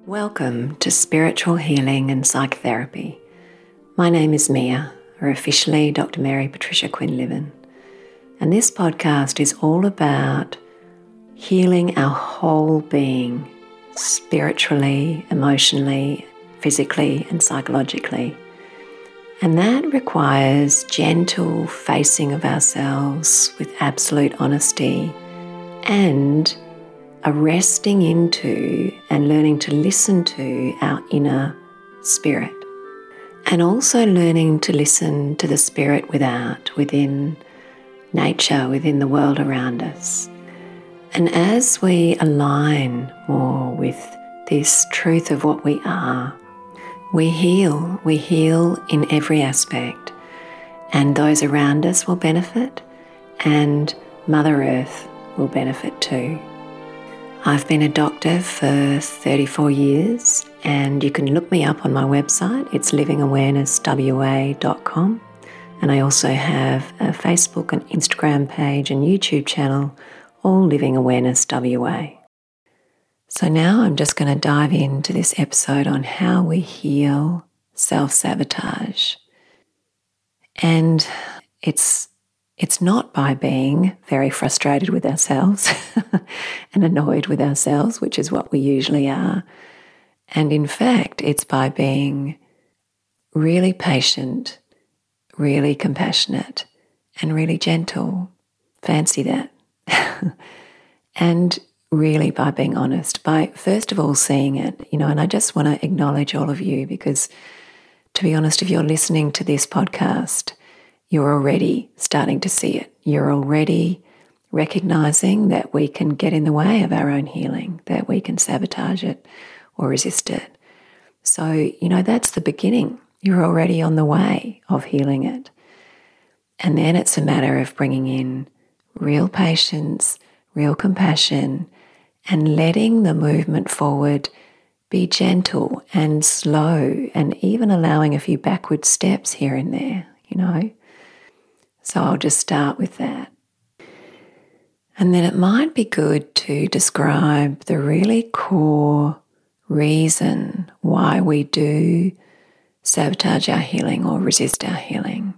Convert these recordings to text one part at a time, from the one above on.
Welcome to Spiritual Healing and Psychotherapy. My name is Mia, or officially Dr. Mary Patricia Quinlivan, and this podcast is all about healing our whole being, spiritually, emotionally, physically and psychologically. And that requires gentle facing of ourselves with absolute honesty and a resting into and learning to listen to our inner spirit. And also learning to listen to the spirit within nature, within the world around us. And as we align more with this truth of what we are, we heal in every aspect. And those around us will benefit, and Mother Earth will benefit too. I've been a doctor for 34 years, and you can look me up on my website. It's livingawarenesswa.com. And I also have a Facebook and Instagram page and YouTube channel, all Living Awareness WA. So now I'm just going to dive into this episode on how we heal self-sabotage. And it's not by being very frustrated with ourselves and annoyed with ourselves, which is what we usually are. And in fact, it's by being really patient, really compassionate, and really gentle. Fancy that. And really by being honest, by first of all seeing it, and I just want to acknowledge all of you because, to be honest, if you're listening to this podcast, you're already starting to see it. You're already recognizing that we can get in the way of our own healing, that we can sabotage it or resist it. So, that's the beginning. You're already on the way of healing it. And then it's a matter of bringing in real patience, real compassion, and letting the movement forward be gentle and slow, and even allowing a few backward steps here and there, So I'll just start with that. And then it might be good to describe the really core reason why we do sabotage our healing or resist our healing.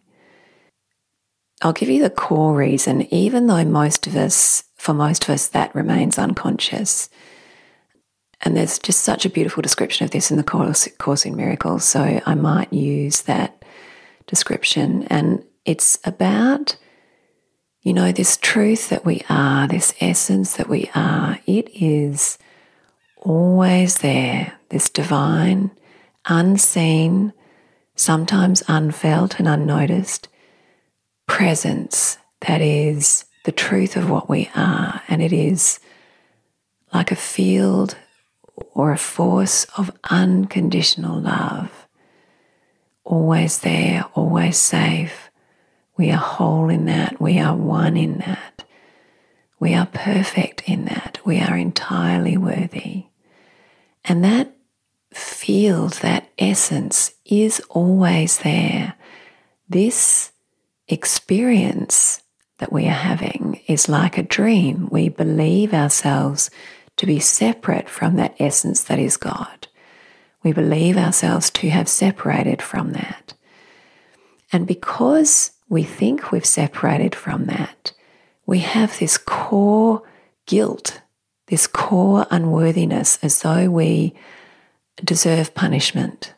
I'll give you the core reason, even though for most of us, that remains unconscious. And there's just such a beautiful description of this in the Course in Miracles, so I might use that description. And it's about, this truth that we are, this essence that we are. It is always there, this divine, unseen, sometimes unfelt and unnoticed presence that is the truth of what we are. And it is like a field or a force of unconditional love. Always there, always safe. We are whole in that. We are one in that. We are perfect in that. We are entirely worthy. And that field, that essence is always there. This experience that we are having is like a dream. We believe ourselves to be separate from that essence that is God. We believe ourselves to have separated from that. And because we think we've separated from that, we have this core guilt, this core unworthiness, as though we deserve punishment.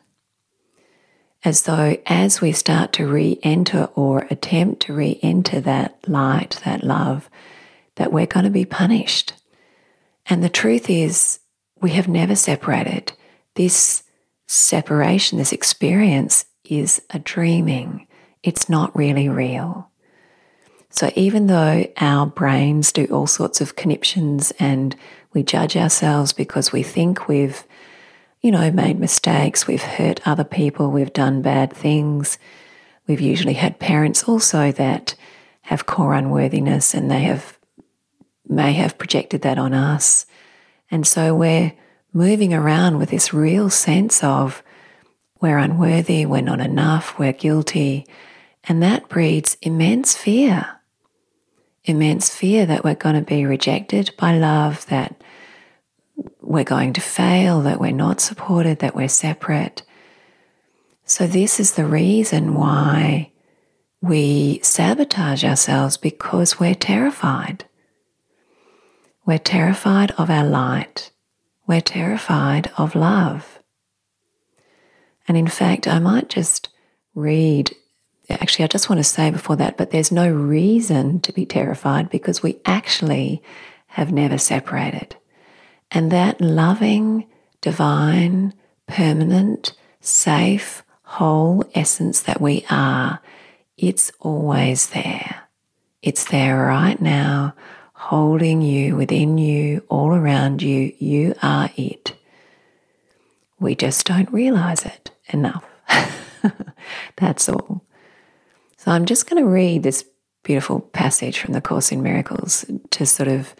As though as we start to re-enter or attempt to re-enter that light, that love, that we're going to be punished. And the truth is, we have never separated. This separation, this experience is a dreaming. It's not really real. So even though our brains do all sorts of conniptions and we judge ourselves because we think we've, made mistakes, we've hurt other people, we've done bad things, we've usually had parents also that have core unworthiness and they may have projected that on us. And so we're moving around with this real sense of we're unworthy, we're not enough, we're guilty. And that breeds immense fear that we're going to be rejected by love, that we're going to fail, that we're not supported, that we're separate. So this is the reason why we sabotage ourselves, because we're terrified. We're terrified of our light. We're terrified of love. And in fact, I might just read, actually, I just want to say before that, but there's no reason to be terrified because we actually have never separated. And that loving, divine, permanent, safe, whole essence that we are, it's always there. It's there right now, holding you, within you, all around you. You are it. We just don't realize it enough. That's all. So I'm just going to read this beautiful passage from the Course in Miracles to sort of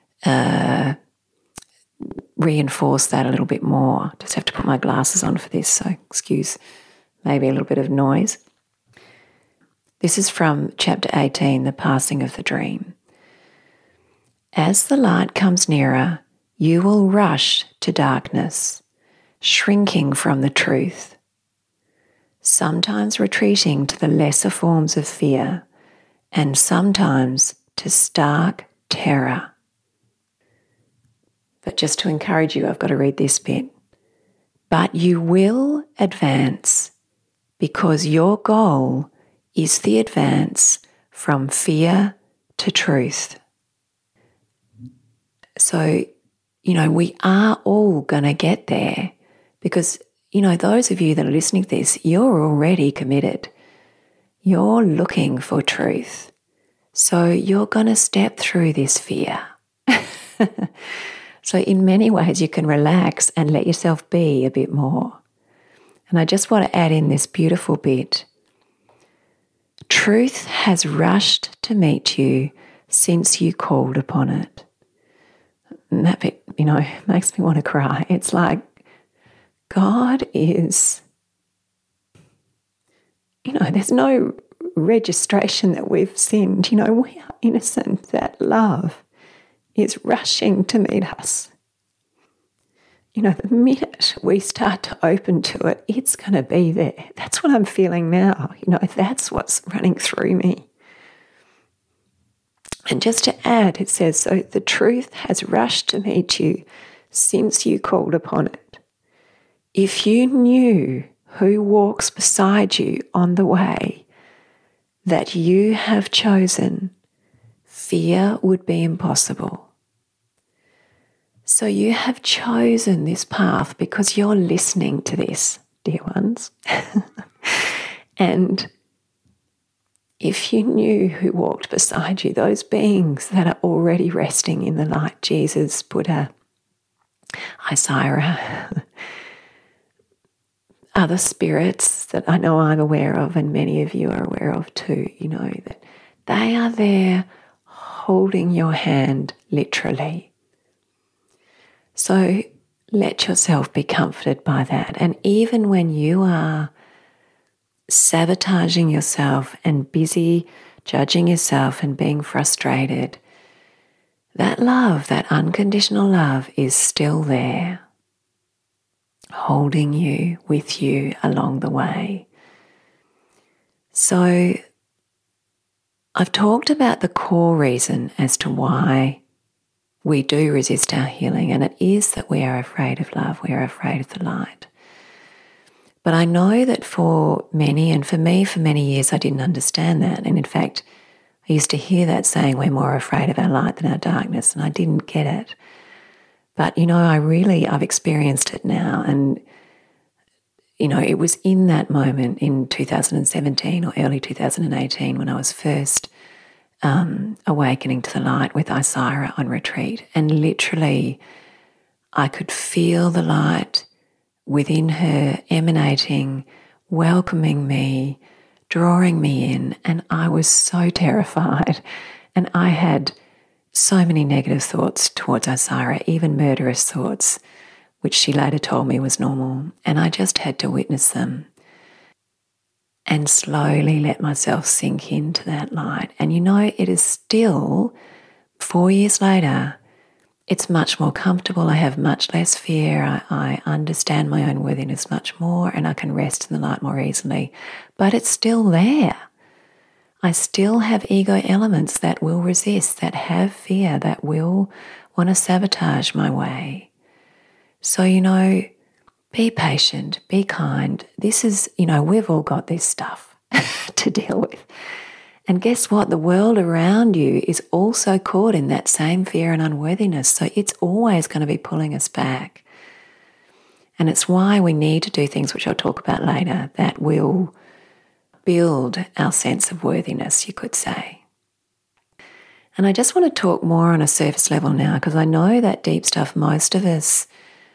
reinforce that a little bit more. Just have to put my glasses on for this, so excuse maybe a little bit of noise. This is from chapter 18, The Passing of the Dream. As the light comes nearer, you will rush to darkness, shrinking from the truth, sometimes retreating to the lesser forms of fear, and sometimes to stark terror. But just to encourage you, I've got to read this bit. But you will advance because your goal is the advance from fear to truth. So, we are all going to get there because, those of you that are listening to this, you're already committed. You're looking for truth. So you're going to step through this fear. So in many ways, you can relax and let yourself be a bit more. And I just want to add in this beautiful bit. Truth has rushed to meet you since you called upon it. And that bit, makes me want to cry. It's like God is, there's no registration that we've sinned. We are innocent. That love is rushing to meet us. The minute we start to open to it, it's going to be there. That's what I'm feeling now. That's what's running through me. And just to add, it says, so the truth has rushed to meet you since you called upon it. If you knew who walks beside you on the way that you have chosen, fear would be impossible. So you have chosen this path because you're listening to this, dear ones. And if you knew who walked beside you, those beings that are already resting in the light, Jesus, Buddha, Isira, other spirits that I know I'm aware of and many of you are aware of too, that they are there holding your hand literally. So let yourself be comforted by that. And even when you are sabotaging yourself and busy judging yourself and being frustrated, that love, that unconditional love is still there, holding you, with you along the way. So I've talked about the core reason as to why we do resist our healing, and it is that we are afraid of love, we are afraid of the light. But I know that for many, and for me for many years, I didn't understand that. And in fact, I used to hear that saying, we're more afraid of our light than our darkness, and I didn't get it. But, I've experienced it now. And, it was in that moment in 2017 or early 2018 when I was first awakening to the light with Isira on retreat. And literally, I could feel the light within her emanating, welcoming me, drawing me in. And I was so terrified. And I had so many negative thoughts towards Isira, even murderous thoughts, which she later told me was normal. And I just had to witness them and slowly let myself sink into that light. And it is still, 4 years later, it's much more comfortable. I have much less fear. I understand my own worthiness much more, and I can rest in the light more easily. But it's still there. I still have ego elements that will resist, that have fear, that will want to sabotage my way. So, be patient, be kind. This is, we've all got this stuff to deal with. And guess what? The world around you is also caught in that same fear and unworthiness. So it's always going to be pulling us back. And it's why we need to do things, which I'll talk about later, that will build our sense of worthiness, you could say. And I just want to talk more on a surface level now, because I know that deep stuff, most of us,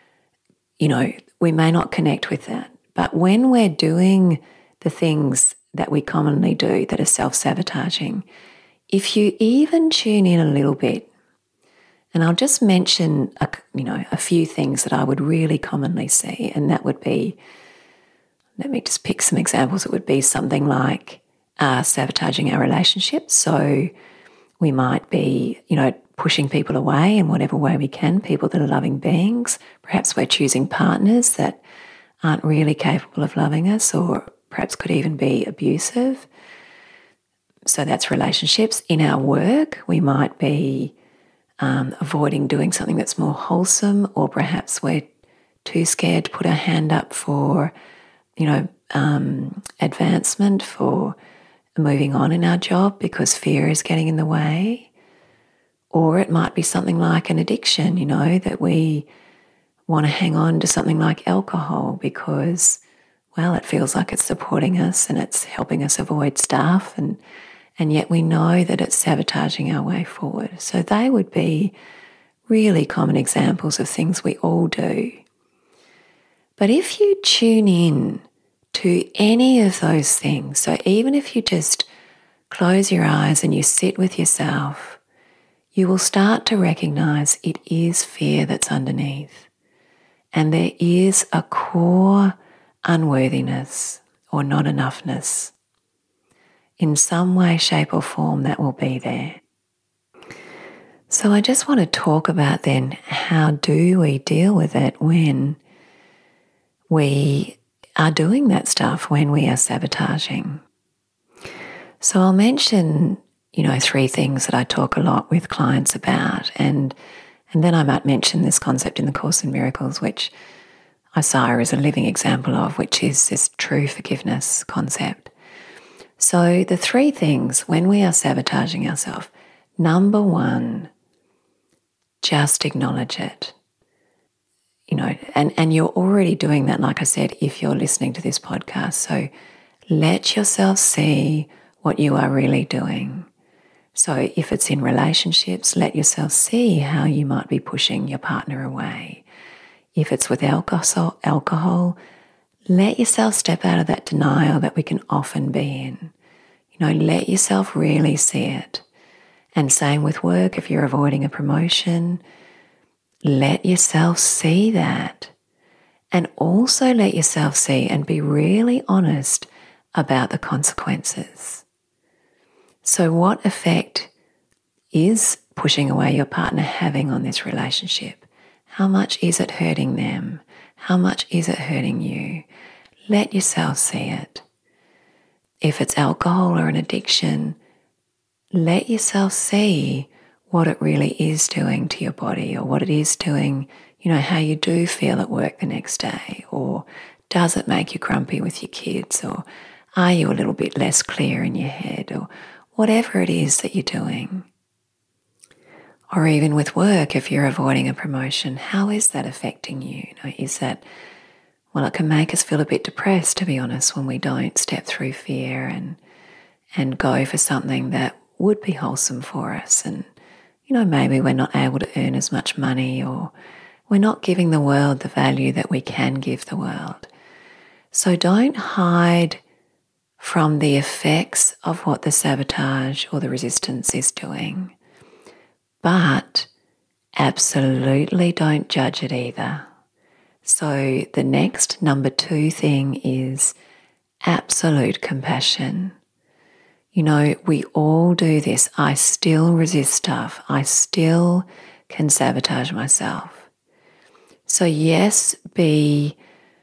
we may not connect with that. But when we're doing the things that we commonly do that are self-sabotaging, if you even tune in a little bit, and I'll just mention a few things that I would really commonly see, and that would be, let me just pick some examples. It would be something like sabotaging our relationships. So we might be, pushing people away in whatever way we can, people that are loving beings. Perhaps we're choosing partners that aren't really capable of loving us, or perhaps could even be abusive. So that's relationships. In our work, we might be avoiding doing something that's more wholesome, or perhaps we're too scared to put our hand up for, advancement, for moving on in our job because fear is getting in the way. Or it might be something like an addiction, that we want to hang on to something like alcohol because, well, it feels like it's supporting us and it's helping us avoid stuff, and yet we know that it's sabotaging our way forward. So they would be really common examples of things we all do. But if you tune in to any of those things, so even if you just close your eyes and you sit with yourself, you will start to recognize it is fear that's underneath. And there is a core unworthiness or not enoughness. In some way, shape or form, that will be there. So I just want to talk about then, how do we deal with it when we are doing that stuff, when we are sabotaging? So I'll mention, 3 things that I talk a lot with clients about, and then I might mention this concept in the Course in Miracles, which Isaiah is a living example of, which is this true forgiveness concept. So the 3 things when we are sabotaging ourselves, number 1, just acknowledge it. And you're already doing that, like I said, if you're listening to this podcast. So let yourself see what you are really doing. So if it's in relationships, let yourself see how you might be pushing your partner away. If it's with alcohol, let yourself step out of that denial that we can often be in. Let yourself really see it. And same with work, if you're avoiding a promotion, let yourself see that. And also let yourself see and be really honest about the consequences. So what effect is pushing away your partner having on this relationship? How much is it hurting them? How much is it hurting you? Let yourself see it. If it's alcohol or an addiction, let yourself see what it really is doing to your body, or what it is doing, how you do feel at work the next day, or does it make you grumpy with your kids, or are you a little bit less clear in your head, or whatever it is that you're doing. Or even with work, if you're avoiding a promotion, how is that affecting you? Is that, well, it can make us feel a bit depressed, to be honest, when we don't step through fear and go for something that would be wholesome for us. And, maybe we're not able to earn as much money, or we're not giving the world the value that we can give the world. So don't hide from the effects of what the sabotage or the resistance is doing. But absolutely don't judge it either. So the next number 2 thing is absolute compassion. We all do this. I still resist stuff. I still can sabotage myself. So yes, be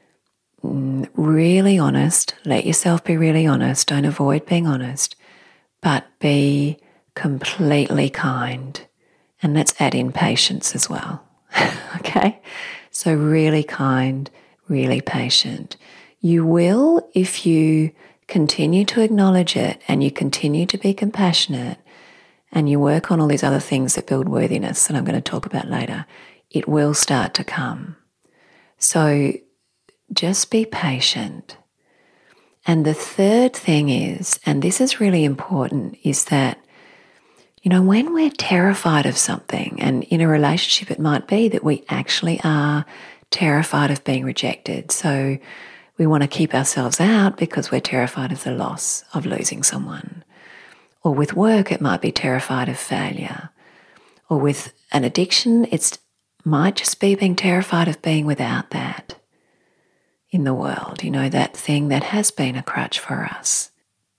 really honest. Let yourself be really honest. Don't avoid being honest, but be completely kind. And let's add in patience as well. Okay? So really kind, really patient. You will, if you continue to acknowledge it and you continue to be compassionate and you work on all these other things that build worthiness that I'm going to talk about later, it will start to come. So just be patient. And the third thing is, and this is really important, is that, when we're terrified of something, and in a relationship it might be that we actually are terrified of being rejected. So we want to keep ourselves out because we're terrified of the loss of losing someone. Or with work, it might be terrified of failure. Or with an addiction, it might just be being terrified of being without that in the world, that thing that has been a crutch for us.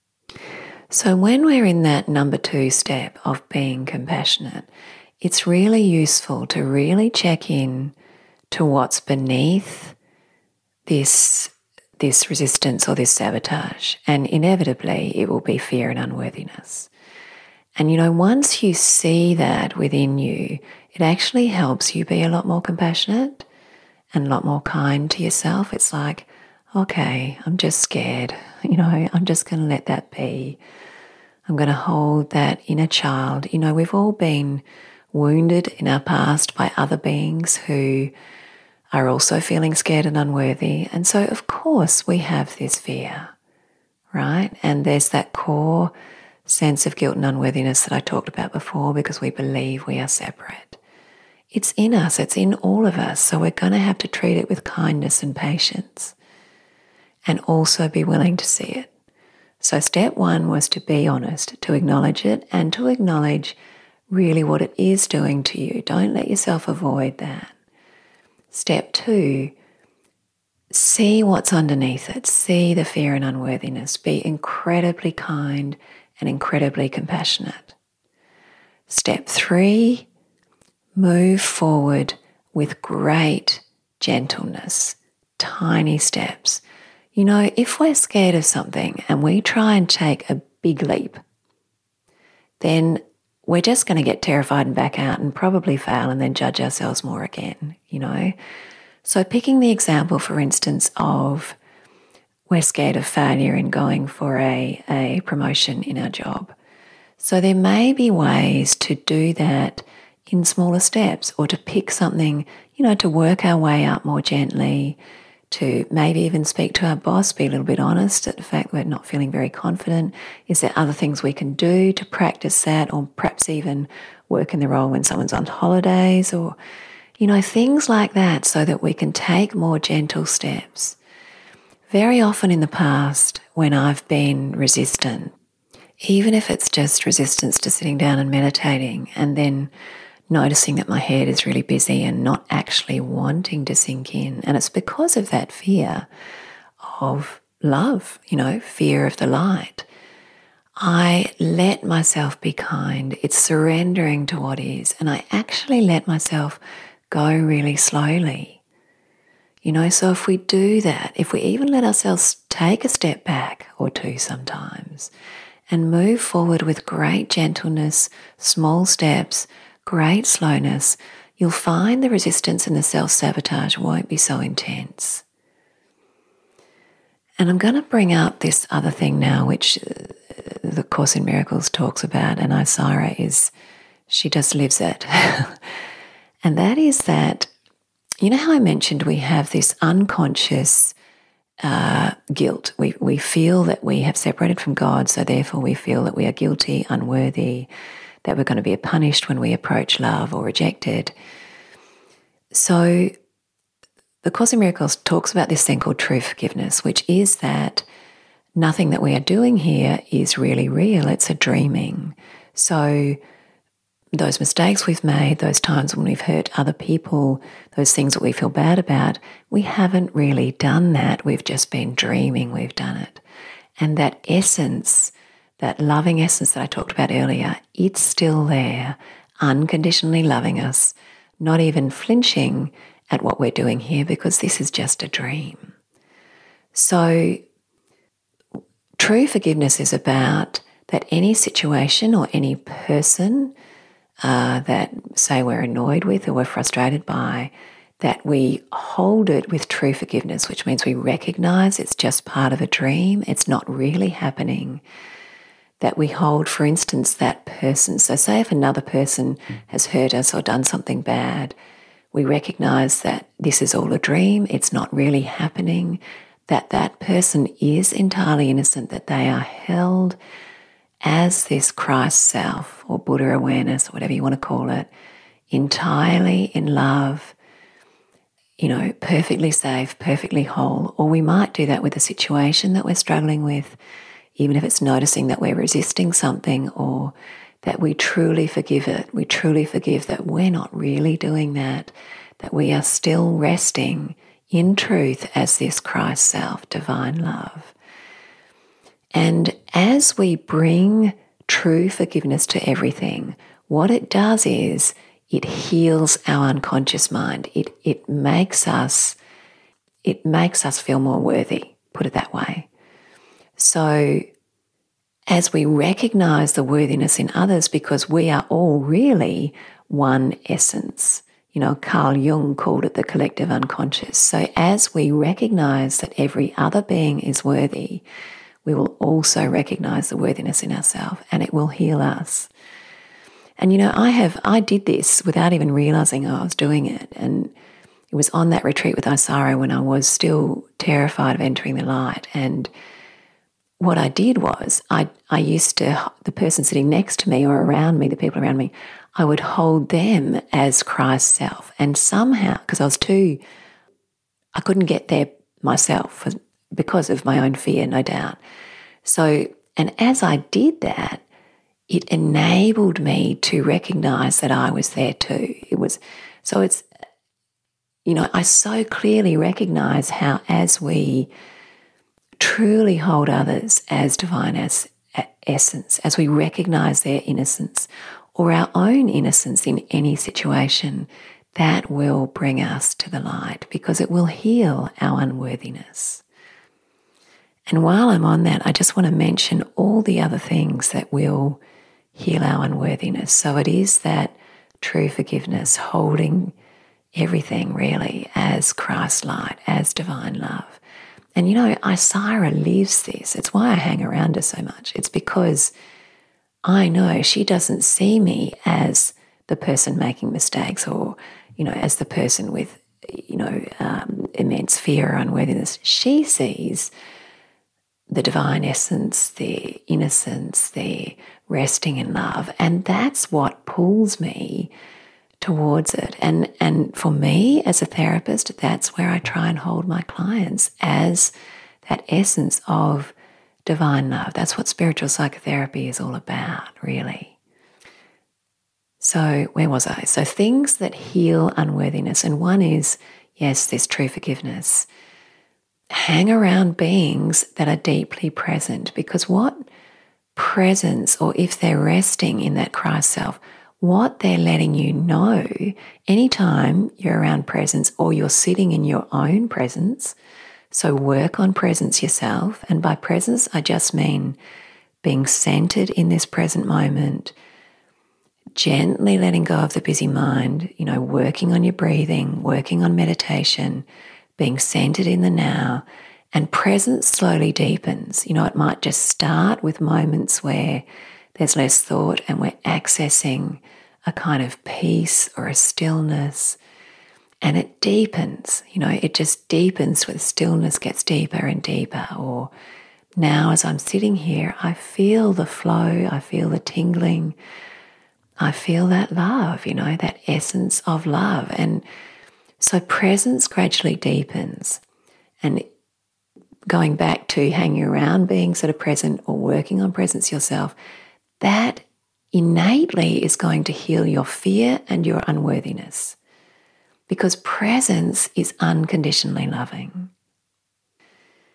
So when we're in that number 2 step of being compassionate, it's really useful to really check in to what's beneath this resistance or this sabotage. And inevitably, it will be fear and unworthiness. And once you see that within you, it actually helps you be a lot more compassionate and a lot more kind to yourself. It's like, okay, I'm just scared. I'm just going to let that be. I'm going to hold that inner child. We've all been wounded in our past by other beings who are also feeling scared and unworthy. And so, of course, we have this fear, right? And there's that core sense of guilt and unworthiness that I talked about before because we believe we are separate. It's in us. It's in all of us. So we're going to have to treat it with kindness and patience and also be willing to see it. So step 1 was to be honest, to acknowledge it and to acknowledge really what it is doing to you. Don't let yourself avoid that. Step 2, see what's underneath it. See the fear and unworthiness. Be incredibly kind and incredibly compassionate. Step 3, move forward with great gentleness, tiny steps. If we're scared of something and we try and take a big leap, then we're just going to get terrified and back out and probably fail and then judge ourselves more again, So picking the example, for instance, of we're scared of failure in going for a promotion in our job. So there may be ways to do that in smaller steps or to pick something, to work our way up more gently, to maybe even speak to our boss, be a little bit honest at the fact we're not feeling very confident. Is there other things we can do to practice that, or perhaps even work in the role when someone's on holidays, or, things like that, so that we can take more gentle steps. Very often in the past, when I've been resistant, even if it's just resistance to sitting down and meditating and then noticing that my head is really busy and not actually wanting to sink in. And it's because of that fear of love, fear of the light. I let myself be kind. It's surrendering to what is. And I actually let myself go really slowly. So if we do that, if we even let ourselves take a step back or 2 sometimes and move forward with great gentleness, small steps, great slowness, you'll find the resistance and the self-sabotage won't be so intense. And I'm going to bring up this other thing now, which the Course in Miracles talks about, and Isira she just lives it. And that is that, how I mentioned we have this unconscious guilt. We feel that we have separated from God, so therefore we feel that we are guilty, unworthy, that we're going to be punished when we approach love or rejected. So the Course in Miracles talks about this thing called true forgiveness, which is that nothing that we are doing here is really real. It's a dreaming. So those mistakes we've made, those times when we've hurt other people, those things that we feel bad about, we haven't really done that. We've just been dreaming we've done it. And that essence, that loving essence that I talked about earlier, it's still there unconditionally loving us, not even flinching at what we're doing here because this is just a dream. So true forgiveness is about that any situation or any person that, say, we're annoyed with or we're frustrated by, that we hold it with true forgiveness, which means we recognize it's just part of a dream, it's not really happening. That we hold, for instance, that person. So say if another person has hurt us or done something bad, we recognize that this is all a dream, it's not really happening, that that person is entirely innocent, that they are held as this Christ self or Buddha awareness, or whatever you want to call it, entirely in love, perfectly safe, perfectly whole. Or we might do that with a situation that we're struggling with, even if it's noticing that we're resisting something, or that we truly forgive it. We truly forgive that we're not really doing that, that we are still resting in truth as this Christ self, divine love. And as we bring true forgiveness to everything, what it does is it heals our unconscious mind. It makes us feel more worthy, put it that way. So as we recognize the worthiness in others, because we are all really one essence, Carl Jung called it the collective unconscious. So as we recognize that every other being is worthy, we will also recognize the worthiness in ourselves, and it will heal us. And I did this without even realizing I was doing it. And it was on that retreat with Isaro when I was still terrified of entering the light. And what I did was I used to, the person sitting next to me or around me, the people around me, I would hold them as Christ's self. And somehow, because I couldn't get there myself because of my own fear, no doubt. So, and as I did that, it enabled me to recognize that I was there too. I so clearly recognize how, as we truly hold others as divine as essence, as we recognize their innocence or our own innocence in any situation, that will bring us to the light, because it will heal our unworthiness. And while I'm on that, I just want to mention all the other things that will heal our unworthiness. So it is that true forgiveness, holding everything really as Christ light, as divine love. And Isira lives this. It's why I hang around her so much. It's because I know she doesn't see me as the person making mistakes or, as the person with, immense fear or unworthiness. She sees the divine essence, the innocence, the resting in love. And that's what pulls me towards it. And for me as a therapist, that's where I try and hold my clients, as that essence of divine love. That's what spiritual psychotherapy is all about, really. So where was I? So things that heal unworthiness. And one is, yes, this true forgiveness. Hang around beings that are deeply present, because what presence, or if they're resting in that Christ self, what they're letting you know anytime you're around presence or you're sitting in your own presence. So work on presence yourself. And by presence, I just mean being centered in this present moment, gently letting go of the busy mind, working on your breathing, working on meditation, being centered in the now, and presence slowly deepens. It might just start with moments where there's less thought and we're accessing a kind of peace or a stillness, and it deepens. It just deepens with stillness, gets deeper and deeper. Or now as I'm sitting here, I feel the flow, I feel the tingling, I feel that love, that essence of love. And so presence gradually deepens. And going back to hanging around beings that are present or working on presence yourself, that innately is going to heal your fear and your unworthiness, because presence is unconditionally loving.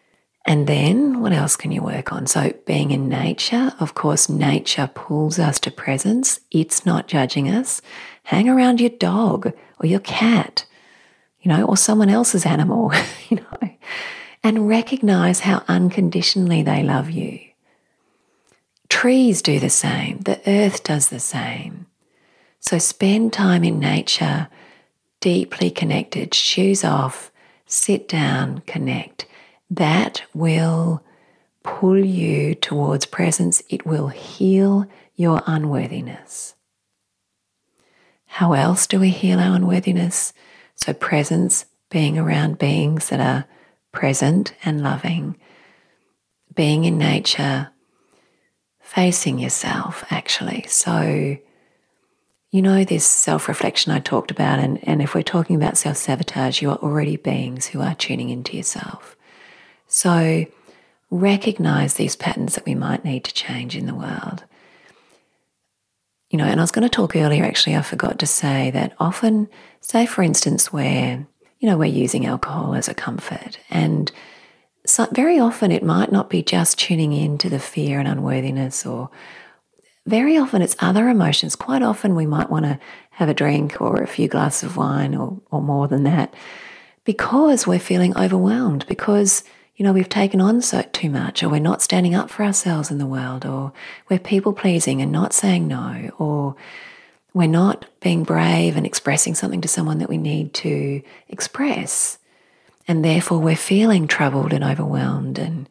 And then what else can you work on? So being in nature, of course, nature pulls us to presence. It's not judging us. Hang around your dog or your cat, or someone else's animal, and recognize how unconditionally they love you. Trees do the same. The earth does the same. So spend time in nature, deeply connected, shoes off, sit down, connect. That will pull you towards presence. It will heal your unworthiness. How else do we heal our unworthiness? So presence, being around beings that are present and loving, being in nature, facing yourself actually. So, this self-reflection I talked about, and if we're talking about self-sabotage, you are already beings who are tuning into yourself. So recognize these patterns that we might need to change in the world. And I was going to talk earlier, actually, I forgot to say that often, say for instance, where, we're using alcohol as a comfort, and so very often it might not be just tuning into the fear and unworthiness, or very often it's other emotions. Quite often we might want to have a drink or a few glasses of wine or more than that because we're feeling overwhelmed, because we've taken on too much, or we're not standing up for ourselves in the world, or we're people pleasing and not saying no, or we're not being brave and expressing something to someone that we need to express. And therefore we're feeling troubled and overwhelmed. And,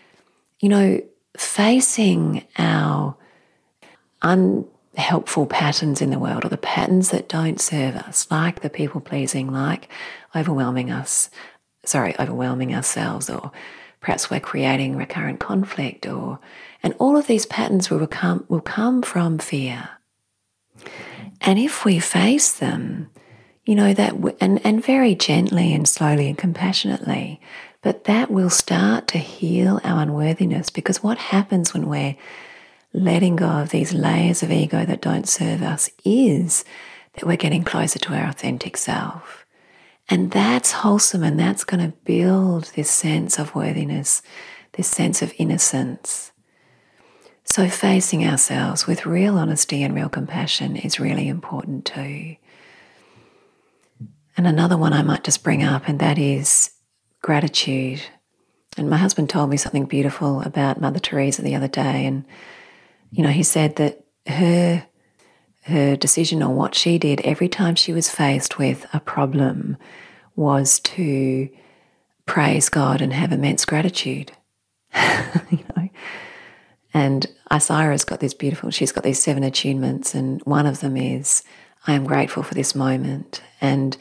facing our unhelpful patterns in the world, or the patterns that don't serve us, like the people pleasing, like overwhelming ourselves, or perhaps we're creating recurrent conflict, and all of these patterns will come from fear. And if we face them, and very gently and slowly and compassionately, but that will start to heal our unworthiness, because what happens when we're letting go of these layers of ego that don't serve us is that we're getting closer to our authentic self. And that's wholesome, and that's going to build this sense of worthiness, this sense of innocence. So facing ourselves with real honesty and real compassion is really important too. And another one I might just bring up, and that is gratitude. And my husband told me something beautiful about Mother Teresa the other day, and he said that her decision, or what she did every time she was faced with a problem, was to praise God and have immense gratitude. And Isira's got she's got these 7 attunements, and one of them is, I am grateful for this moment. And,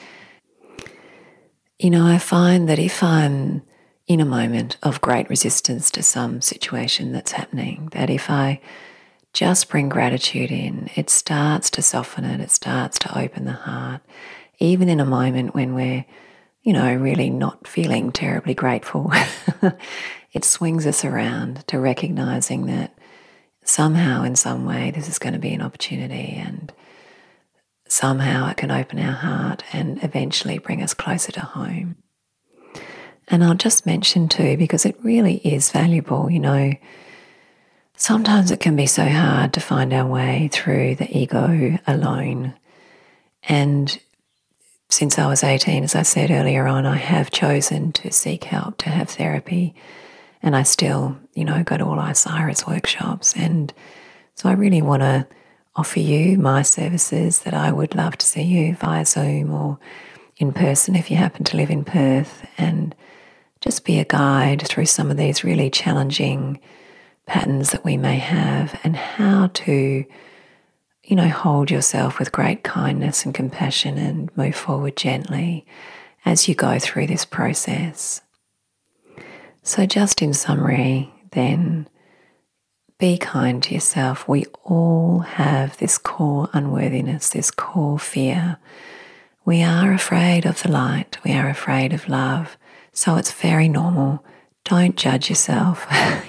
I find that if I'm in a moment of great resistance to some situation that's happening, that if I just bring gratitude in, it starts to soften it, it starts to open the heart. Even in a moment when we're, really not feeling terribly grateful, it swings us around to recognizing that somehow, in some way, this is going to be an opportunity, and somehow it can open our heart and eventually bring us closer to home. And I'll just mention too, because it really is valuable, sometimes it can be so hard to find our way through the ego alone. And since I was 18, as I said earlier on, I have chosen to seek help, to have therapy. And I still, go to all Isira's workshops. And so I really want to offer you my services, that I would love to see you via Zoom or in person if you happen to live in Perth, and just be a guide through some of these really challenging patterns that we may have, and how to, hold yourself with great kindness and compassion and move forward gently as you go through this process. So just in summary then, be kind to yourself. We all have this core unworthiness, this core fear. We are afraid of the light. We are afraid of love. So it's very normal. Don't judge yourself.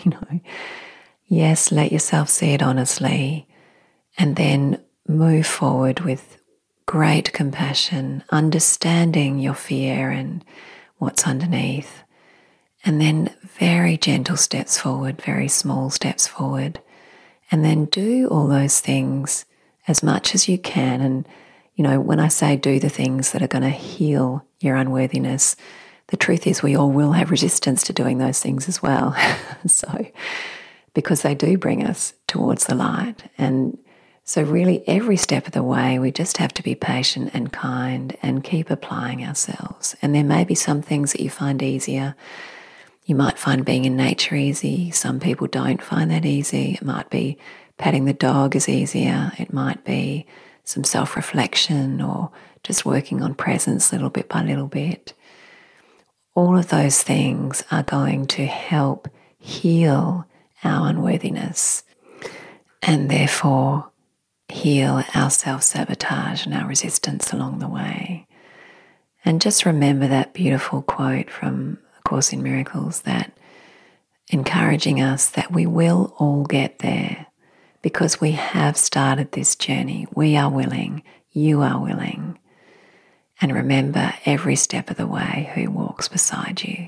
Yes, let yourself see it honestly, and then move forward with great compassion, understanding your fear and what's underneath, And then very gentle steps forward, very small steps forward. And then do all those things as much as you can. And, when I say do the things that are going to heal your unworthiness, the truth is we all will have resistance to doing those things as well. So, because they do bring us towards the light. And so really every step of the way, we just have to be patient and kind and keep applying ourselves. And there may be some things that you find easier. You might find being in nature easy. Some people don't find that easy. It might be patting the dog is easier. It might be some self-reflection or just working on presence little bit by little bit. All of those things are going to help heal our unworthiness and therefore heal our self-sabotage and our resistance along the way. And just remember that beautiful quote from A Course in Miracles, that encouraging us that we will all get there because we have started this journey. We are willing, you are willing. And remember every step of the way who walks beside you.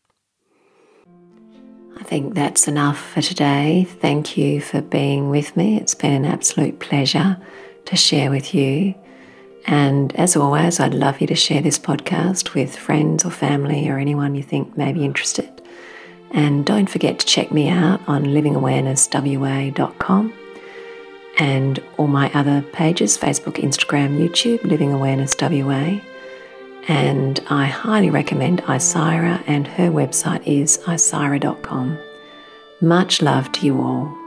I think that's enough for today. Thank you for being with me. It's been an absolute pleasure to share with you. And as always, I'd love you to share this podcast with friends or family or anyone you think may be interested. And don't forget to check me out on livingawarenesswa.com and all my other pages, Facebook, Instagram, YouTube, Living Awareness WA. And I highly recommend Isira, and her website is isira.com. Much love to you all.